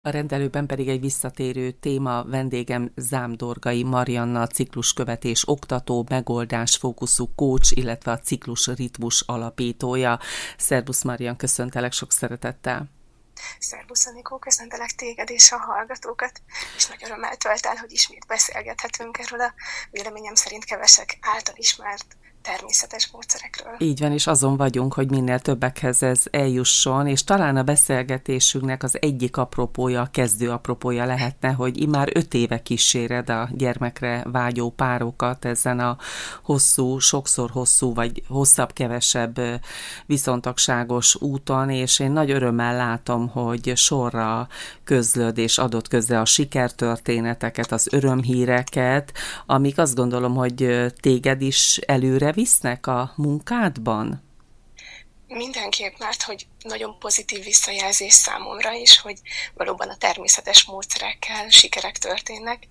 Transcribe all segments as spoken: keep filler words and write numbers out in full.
A rendelőben pedig egy visszatérő téma, vendégem Zámdorgai Marianna, cikluskövetés oktató, megoldásfókuszú coach, illetve a ciklus ritmus alapítója. Szervusz Marian, köszöntelek sok szeretettel. Szervusz Anikó, köszöntelek téged és a hallgatókat, és nagy örömmel tölt el, hogy ismét beszélgethetünk erről a véleményem szerint kevesek által ismert természetes módszerekről. Így van, és azon vagyunk, hogy minél többekhez ez eljusson, és talán a beszélgetésünknek az egyik apropója, a kezdő apropója lehetne, hogy immár öt éve kíséred a gyermekre vágyó párokat ezen a hosszú, sokszor hosszú, vagy hosszabb-kevesebb viszontagságos úton, és én nagy örömmel látom, hogy sorra közlöd és adott közre a sikertörténeteket, az örömhíreket, amik azt gondolom, hogy téged is előre visznek a munkádban? Mindenképp, mert hogy nagyon pozitív visszajelzés számomra is, hogy valóban a természetes módszerekkel sikerek történnek,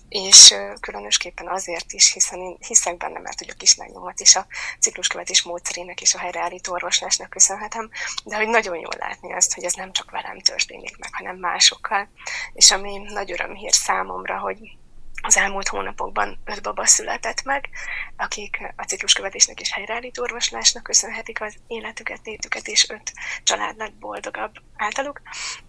és különösképpen azért is, hiszen én hiszek benne, mert hogy a kislányomat is a cikluskövetés módszerének és a helyreállító orvoslásnak köszönhetem, de hogy nagyon jól látni azt, hogy ez nem csak velem történik meg, hanem másokkal, és ami nagy örömhír számomra, hogy az elmúlt hónapokban öt baba született meg, akik a cikluskövetésnek és helyreállító orvoslásnak köszönhetik az életüket, létüket, és öt család lett boldogabb általuk.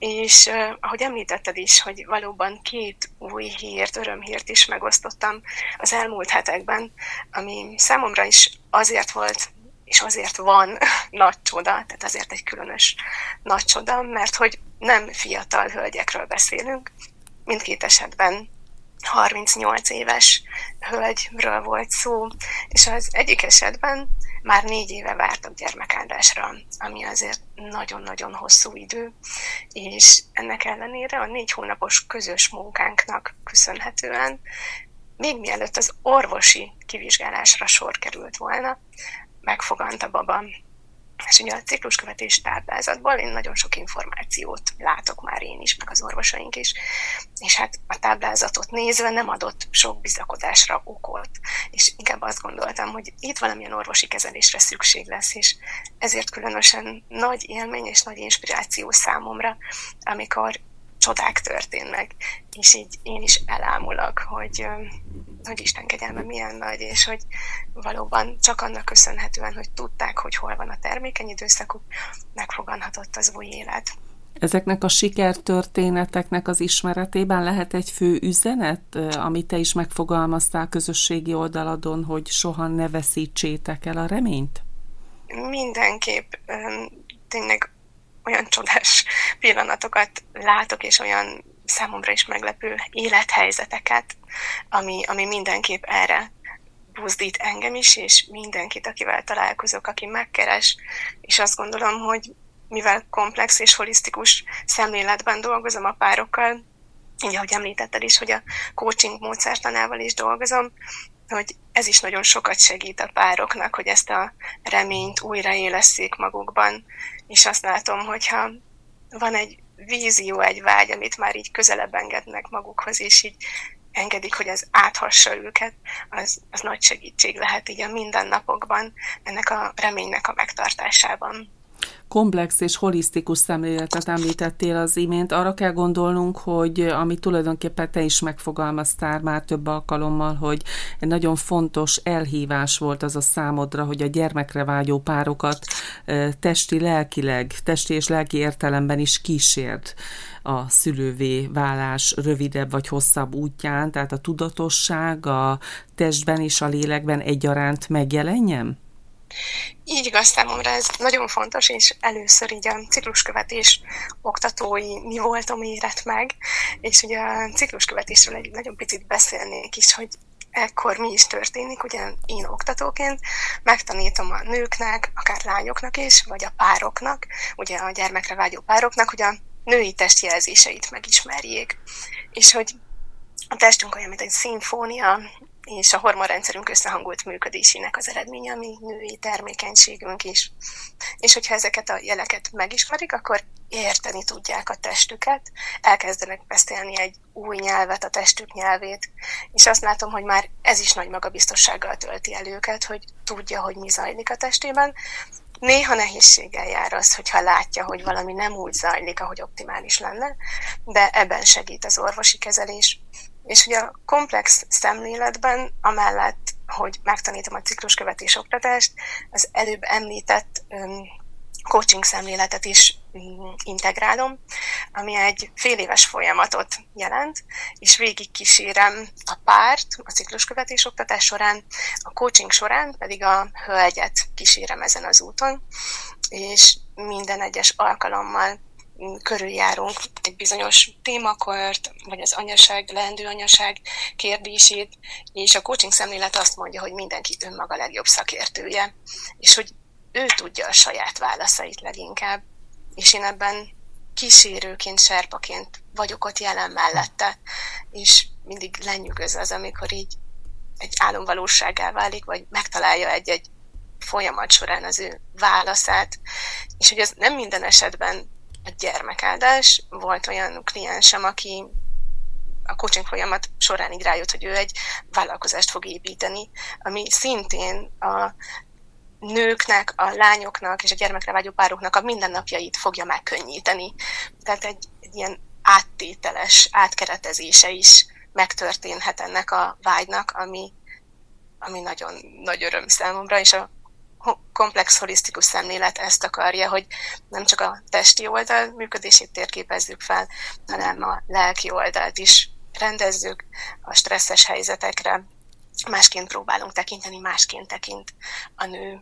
És uh, ahogy említetted is, hogy valóban két új hírt, örömhírt is megosztottam az elmúlt hetekben, ami számomra is azért volt, és azért van nagy csoda, tehát azért egy különös nagy csoda, mert hogy nem fiatal hölgyekről beszélünk, mindkét esetben harmincnyolc éves hölgyről volt szó, és az egyik esetben már négy éve vártak gyermekáldásra, ami azért nagyon-nagyon hosszú idő, és ennek ellenére a négy hónapos közös munkánknak köszönhetően, még mielőtt az orvosi kivizsgálásra sor került volna, megfogant a baba. És ugye a cikluskövetés táblázatból én nagyon sok információt látok már én is, meg az orvosaink is, és hát a táblázatot nézve nem adott sok bizakodásra okot, és inkább azt gondoltam, hogy itt valamilyen orvosi kezelésre szükség lesz, és ezért különösen nagy élmény és nagy inspiráció számomra, amikor csodák történnek, és így én is elámulok, hogy, hogy Isten kegyelme milyen nagy, és hogy valóban csak annak köszönhetően, hogy tudták, hogy hol van a termékeny időszakuk, megfoganhatott az új élet. Ezeknek a sikertörténeteknek az ismeretében lehet egy fő üzenet, amit te is megfogalmaztál közösségi oldaladon, hogy soha ne veszítsétek el a reményt? Mindenképp tényleg olyan csodás pillanatokat látok, és olyan számomra is meglepő élethelyzeteket, ami, ami mindenképp erre buzdít engem is, és mindenkit, akivel találkozok, aki megkeres, és azt gondolom, hogy mivel komplex és holisztikus szemléletben dolgozom a párokkal, így ahogy említetted is, hogy a coaching módszertanával is dolgozom, hogy ez is nagyon sokat segít a pároknak, hogy ezt a reményt újraélesszék magukban, és azt látom, hogyha van egy vízió, egy vágy, amit már így közelebb engednek magukhoz, és így engedik, hogy ez áthassa őket, az, az nagy segítség lehet így a mindennapokban, ennek a reménynek a megtartásában. Komplex és holisztikus szemléletet említettél az imént. Arra kell gondolnunk, hogy amit tulajdonképpen te is megfogalmaztál már több alkalommal, hogy egy nagyon fontos elhívás volt az a számodra, hogy a gyermekre vágyó párokat testi, lelkileg, testi és lelki értelemben is kísérd a szülővé válás rövidebb vagy hosszabb útján, tehát a tudatosság a testben és a lélekben egyaránt megjelenjen? Így igaz, számomra ez nagyon fontos, és először így a cikluskövetés oktatói mi voltam érett meg, és ugye a cikluskövetésről egy nagyon picit beszélnék is, hogy ekkor mi is történik, ugye én oktatóként megtanítom a nőknek, akár lányoknak is, vagy a pároknak, ugye a gyermekre vágyó pároknak, hogy a női testjelzéseit megismerjék, és hogy a testünk olyan, mint egy szimfónia, és a hormonrendszerünk összehangolt működésének az eredménye, ami női termékenységünk is. És hogyha ezeket a jeleket megismerik, akkor érteni tudják a testüket, elkezdenek beszélni egy új nyelvet, a testük nyelvét, és azt látom, hogy már ez is nagy magabiztossággal tölti el őket, hogy tudja, hogy mi zajlik a testében, Néha nehézséggel jár az, hogyha látja, hogy valami nem úgy zajlik, ahogy optimális lenne, de ebben segít az orvosi kezelés. És ugye a komplex szemléletben, amellett, hogy megtanítom a cikluskövetés oktatást, az előbb említett um, coaching szemléletet is um, integrálom, ami egy fél éves folyamatot jelent, és végig kísérem a párt a cikluskövetés oktatás során, a coaching során pedig a hölgyet kísérem ezen az úton, és minden egyes alkalommal körüljárunk egy bizonyos témakört, vagy az anyaság, leendő anyaság kérdését, és a coaching szemlélet azt mondja, hogy mindenki önmaga legjobb szakértője, és hogy ő tudja a saját válaszait leginkább, és én ebben kísérőként, serpaként vagyok ott jelen mellette, és mindig lenyűgöz az, amikor így egy álomvalósággá válik, vagy megtalálja egy-egy folyamat során az ő válaszát, és hogy ez nem minden esetben a gyermekáldás. Volt olyan kliensem, aki a coaching folyamat során így rájött, hogy ő egy vállalkozást fog építeni, ami szintén a nőknek, a lányoknak és a gyermekre vágyó pároknak a mindennapjait fogja megkönnyíteni. Tehát egy, egy ilyen áttételes, átkeretezése is megtörténhet ennek a vágynak, ami, ami nagyon nagy öröm számomra, és a komplex holisztikus szemlélet ezt akarja, hogy nem csak a testi oldal működését térképezzük fel, hanem a lelki oldalt is rendezzük, a stresszes helyzetekre másként próbálunk tekinteni, másként tekint a nő.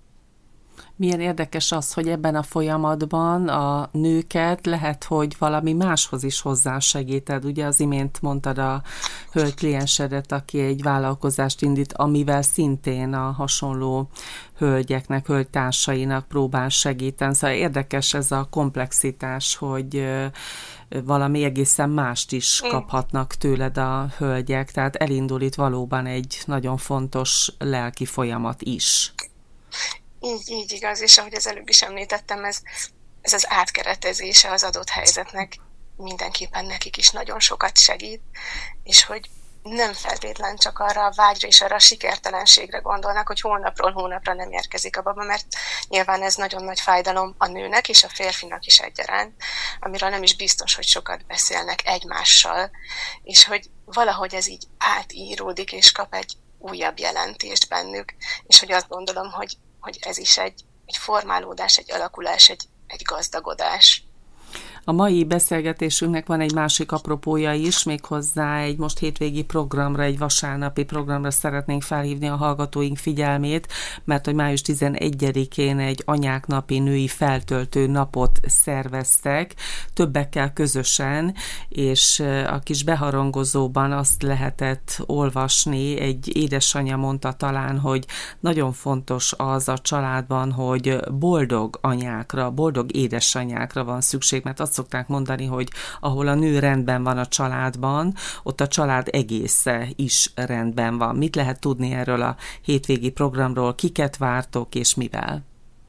Milyen érdekes az, hogy ebben a folyamatban a nőket lehet, hogy valami máshoz is hozzásegíted. Ugye az imént mondtad a hölgy kliensedet, aki egy vállalkozást indít, amivel szintén a hasonló hölgyeknek, hölgytársainak próbál segíteni. Szóval érdekes ez a komplexitás, hogy valami egészen mást is kaphatnak tőled a hölgyek, tehát elindul itt valóban egy nagyon fontos lelki folyamat is. Így, így igaz, és ahogy az előbb is említettem, ez, ez az átkeretezése az adott helyzetnek mindenképpen nekik is nagyon sokat segít, és hogy nem feltétlen csak arra a vágyra és arra a sikertelenségre gondolnak, hogy hónapról hónapra nem érkezik a baba, mert nyilván ez nagyon nagy fájdalom a nőnek és a férfinak is egyaránt, amiről nem is biztos, hogy sokat beszélnek egymással, és hogy valahogy ez így átíródik és kap egy újabb jelentést bennük, és hogy azt gondolom, hogy hogy ez is egy, egy formálódás, egy alakulás, egy, egy gazdagodás. A mai beszélgetésünknek van egy másik apropója is, méghozzá egy most hétvégi programra, egy vasárnapi programra szeretnénk felhívni a hallgatóink figyelmét, mert hogy május tizenegyedikén egy anyák napi női feltöltő napot szerveztek, többekkel közösen, és a kis beharangozóban azt lehetett olvasni, egy édesanyja mondta talán, hogy nagyon fontos az a családban, hogy boldog anyákra, boldog édesanyákra van szükség, mert azt szokták mondani, hogy ahol a nő rendben van a családban, ott a család egésze is rendben van. Mit lehet tudni erről a hétvégi programról, kiket vártok és mivel?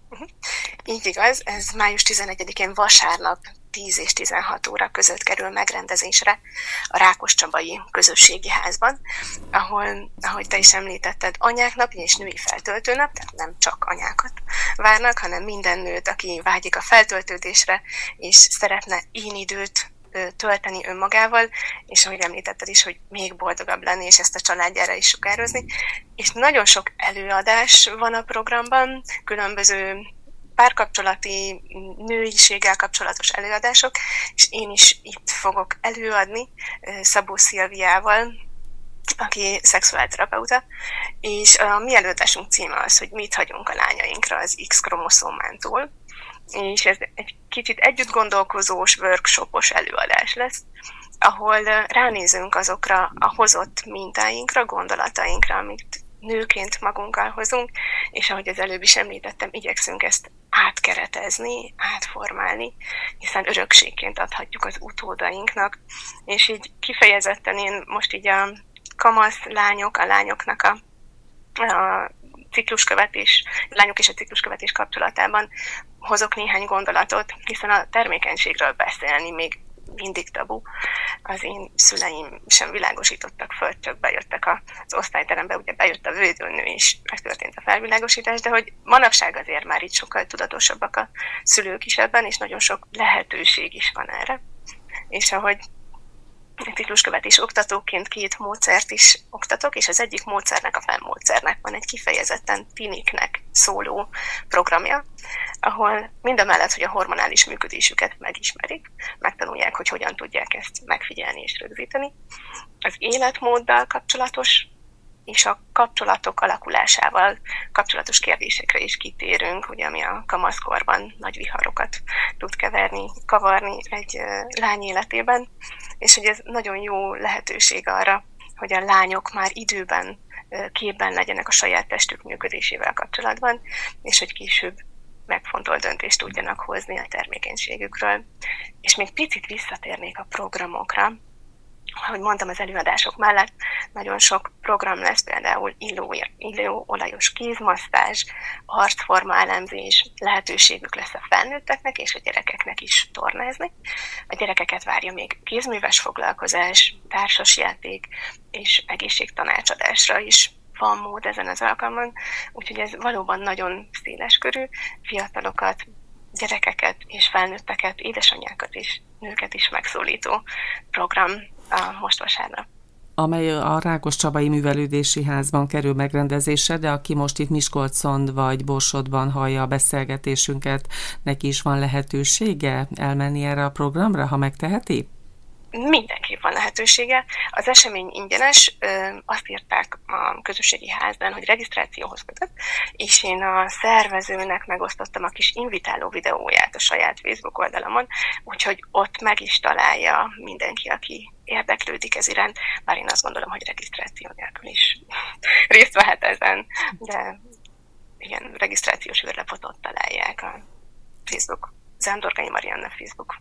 Így igaz, ez május tizenegyedikén vasárnap tíz és tizenhat óra között kerül megrendezésre a Rákoscsabai Közösségi Házban, ahol, ahogy te is említetted, anyák napja és női feltöltőnap, tehát nem csak anyákat várnak, hanem minden nőt, aki vágyik a feltöltődésre, és szeretne én időt tölteni önmagával, és ahogy említetted is, hogy még boldogabb lenni, és ezt a családjára is sugározni. És nagyon sok előadás van a programban, különböző párkapcsolati, nőiséggel kapcsolatos előadások, és én is itt fogok előadni Szabó Szilviával, aki szexuálterapeuta, és a mi előadásunk címe az, hogy mit hagyunk a lányainkra az X-kromoszómántól, és ez egy kicsit együtt gondolkozós, workshopos előadás lesz, ahol ránézünk azokra a hozott mintáinkra, gondolatainkra, amit nőként magunkkal hozunk, és ahogy az előbb is említettem, igyekszünk ezt átkeretezni, átformálni, hiszen örökségként adhatjuk az utódainknak, és így kifejezetten én most így a kamasz lányok, a lányoknak a, a cikluskövetés, a lányok és a cikluskövetés kapcsolatában hozok néhány gondolatot, hiszen a termékenységről beszélni még mindig tabu, az én szüleim sem világosítottak föl, csak bejöttek az osztályterembe, ugye bejött a védőnő is, megtörtént a felvilágosítás, de hogy manapság azért már itt sokkal tudatosabbak a szülők is ebben, és nagyon sok lehetőség is van erre. És ahogy cikluskövetés oktatóként két módszert is oktatok, és az egyik módszernek, a felmódszernek van egy kifejezetten tiniknek szóló programja, ahol mindamellett, hogy a hormonális működésüket megismerik, megtanulják, hogy hogyan tudják ezt megfigyelni és rögzíteni. Az életmóddal kapcsolatos és a kapcsolatok alakulásával kapcsolatos kérdésekre is kitérünk, ugye, ami a kamaszkorban nagy viharokat tud keverni, kavarni egy lány életében, és hogy ez nagyon jó lehetőség arra, hogy a lányok már időben képben legyenek a saját testük működésével kapcsolatban, és hogy később megfontolt döntést tudjanak hozni a termékenységükről. És még picit visszatérnék a programokra. Ahogy mondtam, az előadások mellett nagyon sok program lesz, például illó, illó olajos kézmasszázs, arcforma elemzés, lehetőségük lesz a felnőtteknek és a gyerekeknek is tornázni. A gyerekeket várja még kézműves foglalkozás, társasjáték és egészségtanácsadásra is van mód ezen az alkalmon, úgyhogy ez valóban nagyon széleskörű, fiatalokat, gyerekeket és felnőtteket, édesanyákat és nőket is megszólító program a most vasárnap. Amely a Rákoscsabai Művelődési Házban kerül megrendezésre, de aki most itt Miskolcon vagy Borsodban hallja a beszélgetésünket, neki is van lehetősége elmenni erre a programra, ha megteheti? Mindenképp van lehetősége. Az esemény ingyenes, azt írták a közösségi házban, hogy regisztrációhoz kötött, és én a szervezőnek megosztottam a kis invitáló videóját a saját Facebook oldalamon, úgyhogy ott meg is találja mindenki, aki érdeklődik ez iránt, bár én azt gondolom, hogy regisztráció nélkül is részt vehet ezen, de igen, regisztrációs űrlapot ott találják a Facebook, Zándorkai Marianna Facebook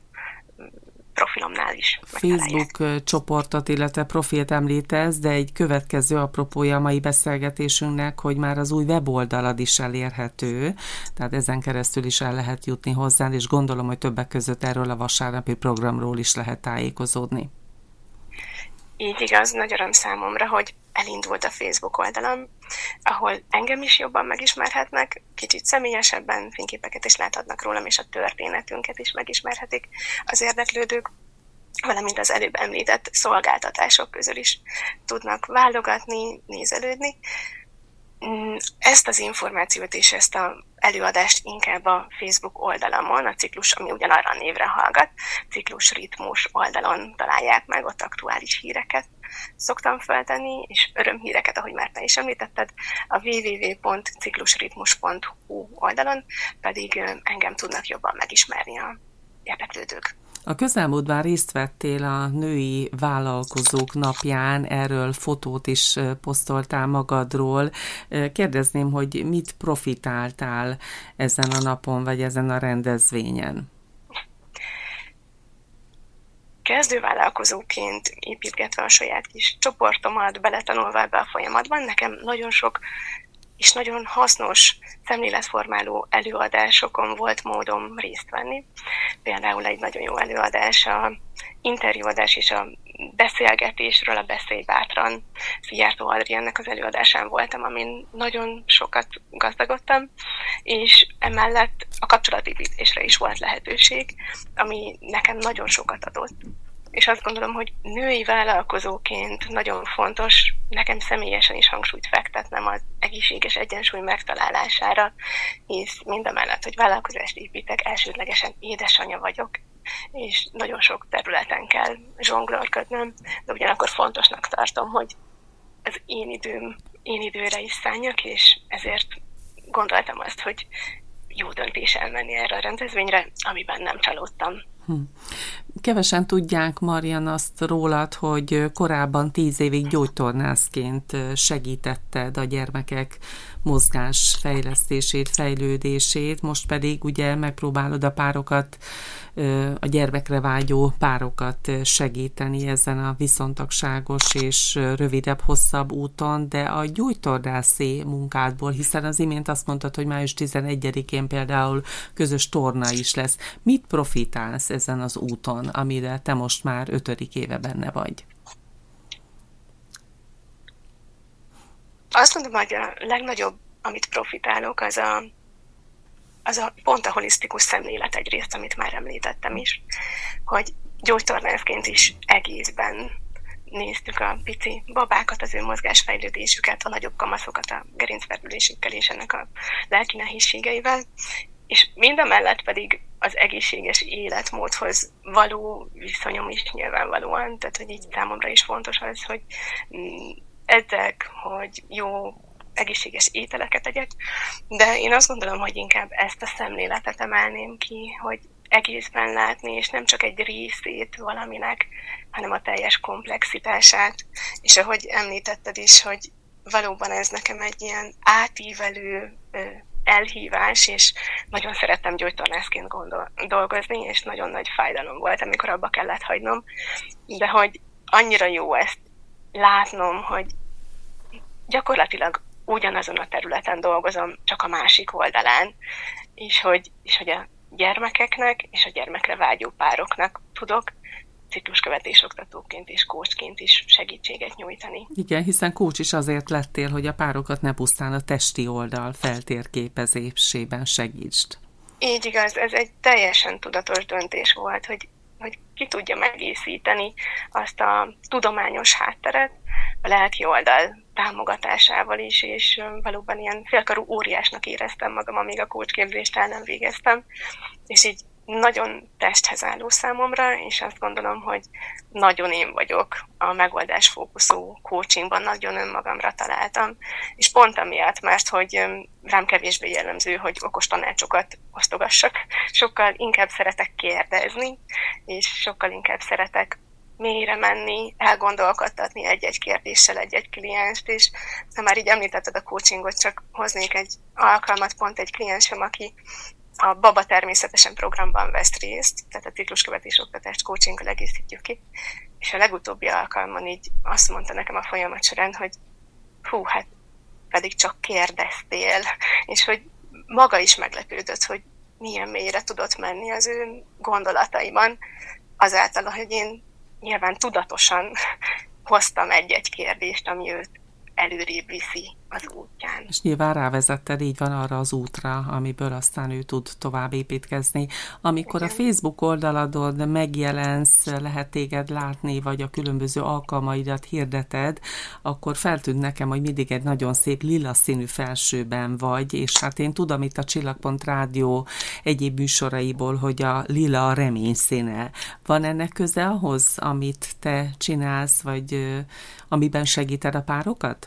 profilomnál is Facebook csoportot, illetve profilt említesz, de egy következő apropója a mai beszélgetésünknek, hogy már az új weboldalad is elérhető, tehát ezen keresztül is el lehet jutni hozzá, és gondolom, hogy többek között erről a vasárnapi programról is lehet tájékozódni. Így igaz, nagy öröm számomra, hogy elindult a Facebook oldalam, ahol engem is jobban megismerhetnek, kicsit személyesebben fényképeket is láthatnak rólam, és a történetünket is megismerhetik az érdeklődők, valamint az előbb említett szolgáltatások közül is tudnak válogatni, nézelődni. Ezt az információt és ezt az előadást inkább a Facebook oldalamon, a ciklus, ami ugyanarra a névre hallgat, Ciklus Ritmus oldalon találják meg, ott aktuális híreket szoktam feltenni, és örömhíreket, ahogy már te is említetted, a double-u double-u double-u pont ciklusritmus pont hu oldalon pedig engem tudnak jobban megismerni a érdeklődők. A közelmúltban részt vettél a Női Vállalkozók Napján, erről fotót is posztoltál magadról. Kérdezném, hogy mit profitáltál ezen a napon, vagy ezen a rendezvényen? Kezdővállalkozóként építgetve a saját kis csoportomat, beletanulva ebbe a folyamatban, nekem nagyon sok és nagyon hasznos szemléletformáló előadásokon volt módom részt venni. Például egy nagyon jó előadás, a interjúadás és a beszélgetésről, a Beszélj bátran. Szijjártó Adriennek az előadásán voltam, amin nagyon sokat gazdagodtam, és emellett a kapcsolatépítésre is volt lehetőség, ami nekem nagyon sokat adott. És azt gondolom, hogy női vállalkozóként nagyon fontos nekem személyesen is hangsúlyt fektetnem az egészséges egyensúly megtalálására, hisz mindamellett, hogy vállalkozást építek, elsődlegesen édesanyja vagyok, és nagyon sok területen kell zsonglőrködnöm, de ugyanakkor fontosnak tartom, hogy az én időm, én időre is szálljak, és ezért gondoltam azt, hogy jó döntés elmenni erre a rendezvényre, amiben nem csalódtam. Hm. Kevesen tudják, Marian, azt rólad, hogy korábban tíz évig gyógytornászként segítetted a gyermekek mozgásfejlesztését, fejlődését, most pedig ugye megpróbálod a párokat, a gyermekre vágyó párokat segíteni ezen a viszontagságos és rövidebb, hosszabb úton, de a gyógytornászi munkádból, hiszen az imént azt mondtad, hogy május tizenegyedikén például közös torna is lesz. Mit profitálsz ezen az úton, amire te most már ötödik éve benne vagy? Azt mondom, hogy a legnagyobb, amit profitálok, az a, az a pont a holisztikus szemlélet egyrészt, amit már említettem is, hogy gyógytornászként is egészben néztük a pici babákat, az ő mozgásfejlődésüket, a nagyobb kamaszokat a gerincfelülésükkel és ennek a lelki nehézségeivel, és mindamellett pedig az egészséges életmódhoz való viszonyom is nyilvánvalóan, tehát hogy így számomra is fontos az, hogy edzek, hogy jó egészséges ételeket tegyek, de én azt gondolom, hogy inkább ezt a szemléletet emelném ki, hogy egészben látni, és nem csak egy részét valaminek, hanem a teljes komplexitását. És ahogy említetted is, hogy valóban ez nekem egy ilyen átívelő elhívás, és nagyon szerettem gyógytornászként gondol- dolgozni, és nagyon nagy fájdalom volt, amikor abba kellett hagynom, de hogy annyira jó ezt látnom, hogy gyakorlatilag ugyanazon a területen dolgozom, csak a másik oldalán, és hogy, és hogy a gyermekeknek és a gyermekre vágyó pároknak tudok cikluskövetés oktatóként és coachként is segítséget nyújtani. Igen, hiszen coach is azért lettél, hogy a párokat ne pusztán a testi oldal feltérképezésében segítsd. Így igaz, ez egy teljesen tudatos döntés volt, hogy, hogy ki tudja megészíteni azt a tudományos hátteret a lelki oldal támogatásával is, és valóban ilyen félkarú óriásnak éreztem magam, amíg a coachképzést el nem végeztem, és így nagyon testhez álló számomra, és azt gondolom, hogy nagyon én vagyok a megoldás fókuszú coachingban, nagyon önmagamra találtam, és pont amiatt, mert hogy rám kevésbé jellemző, hogy okos tanácsokat osztogassak, sokkal inkább szeretek kérdezni, és sokkal inkább szeretek mélyre menni, elgondolkodtatni egy-egy kérdéssel egy-egy klienst, és ha már így említetted a coachingot, csak hoznék egy alkalmat, pont egy kliensem, aki a Baba Természetesen programban vesz részt, tehát a cikluskövetés oktatást coachinggal egészítjük ki, és a legutóbbi alkalmon így azt mondta nekem a folyamat során, hogy hú, hát pedig csak kérdeztél, és hogy maga is meglepődött, hogy milyen mélyre tudott menni az ő gondolataiban, azáltal, hogy én nyilván tudatosan hoztam egy-egy kérdést, ami őt előrébb viszi az útján. És nyilván rávezetted, így van, arra az útra, amiből aztán ő tud tovább építkezni. Amikor igen. A Facebook oldaladon megjelensz, lehet téged látni, vagy a különböző alkalmaidat hirdeted, akkor feltűnt nekem, hogy mindig egy nagyon szép lila színű felsőben vagy, és hát én tudom itt a Csillagpont Rádió egyéb műsoraiból, hogy a lila a remény színe. Van ennek köze ahhoz, amit te csinálsz, vagy ö, amiben segíted a párokat?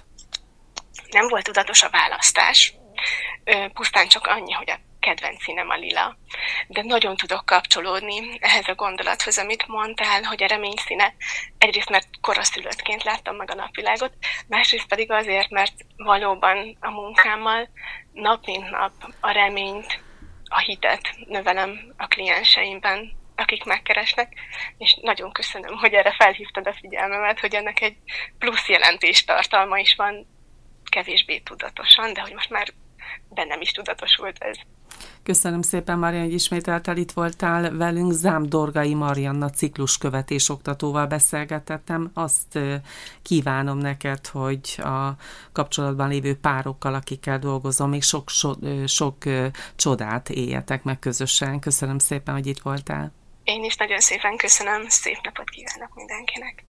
Nem volt tudatos a választás, pusztán csak annyi, hogy a kedvenc színem a lila. De nagyon tudok kapcsolódni ehhez a gondolathoz, amit mondtál, hogy a remény színe. Egyrészt, mert koraszülöttként láttam meg a napvilágot, másrészt pedig azért, mert valóban a munkámmal nap mint nap a reményt, a hitet növelem a klienseimben, akik megkeresnek, és nagyon köszönöm, hogy erre felhívtad a figyelmemet, hogy ennek egy plusz jelentés tartalma is van, kevésbé tudatosan, de hogy most már bennem is tudatosult ez. Köszönöm szépen, Marian, hogy ismételtel itt voltál velünk. Zám Dorgai Marianna cikluskövetés oktatóval beszélgetettem. Azt kívánom neked, hogy a kapcsolatban lévő párokkal, akikkel dolgozom, még sok, sok, sok csodát éljetek meg közösen. Köszönöm szépen, hogy itt voltál. Én is nagyon szépen köszönöm, szép napot kívánok mindenkinek.